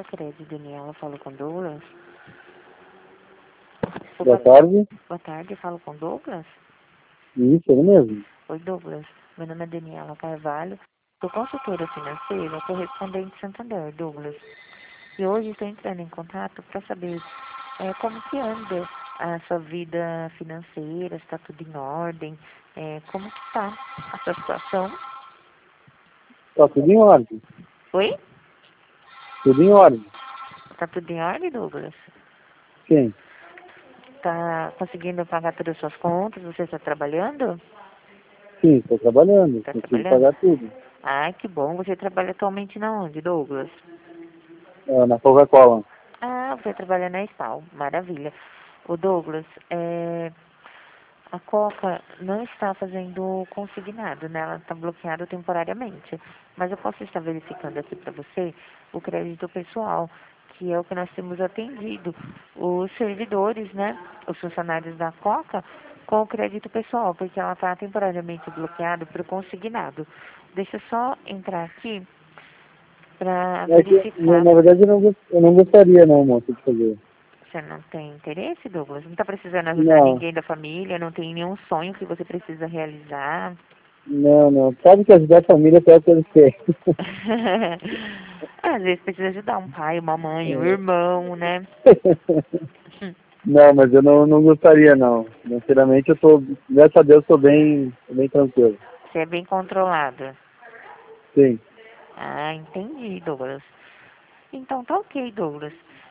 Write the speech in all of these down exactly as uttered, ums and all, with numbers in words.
Crédito, Daniela, falo com Douglas. Boa tarde. Boa tarde, falo com Douglas. Isso, ele mesmo. Oi, Douglas. Meu nome é Daniela Carvalho. Sou consultora financeira, correspondente Santander, Douglas. E hoje estou entrando em contato para saber é, como que anda a sua vida financeira, se está tudo em ordem, é, como que está a sua situação. Tá tudo em ordem. Oi? Tudo em ordem. Está tudo em ordem, Douglas? Sim. Está conseguindo pagar todas as suas contas? Você está trabalhando? Sim, estou trabalhando. Está Consigo trabalhando? pagar tudo. Ai, que bom. Você trabalha atualmente na onde, Douglas? É, na Coca-Cola. Ah, você trabalha na Spal. Maravilha. O Douglas, é, a Coca não está fazendo consignado, né? Ela está bloqueada temporariamente. Mas eu posso estar verificando aqui para você o crédito pessoal, que é o que nós temos atendido. Os servidores, né? Os funcionários da Coca com o crédito pessoal, porque ela está temporariamente bloqueada para o consignado. Deixa eu só entrar aqui para É que, na, verificar. na verdade, eu não, gos- eu não gostaria, não, moça, de fazer. Você não tem interesse, Douglas? Não está precisando ajudar Não, ninguém da família? Não tem nenhum sonho que você precisa realizar? não, não. Sabe que ajudar a família é o que eles querem. Às vezes precisa ajudar um pai, uma mãe, um irmão, né? Não, mas eu não, não gostaria, não. Sinceramente, eu tô, graças a Deus, estou bem, tô bem tranquilo. Você é bem controlado. Sim. Ah, entendi, Douglas. Então tá ok, Douglas.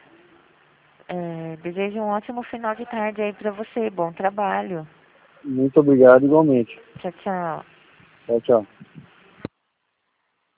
É, desejo um ótimo final de tarde aí pra você. Bom trabalho. Muito obrigado, igualmente. Tchau, tchau. Tchau, tchau.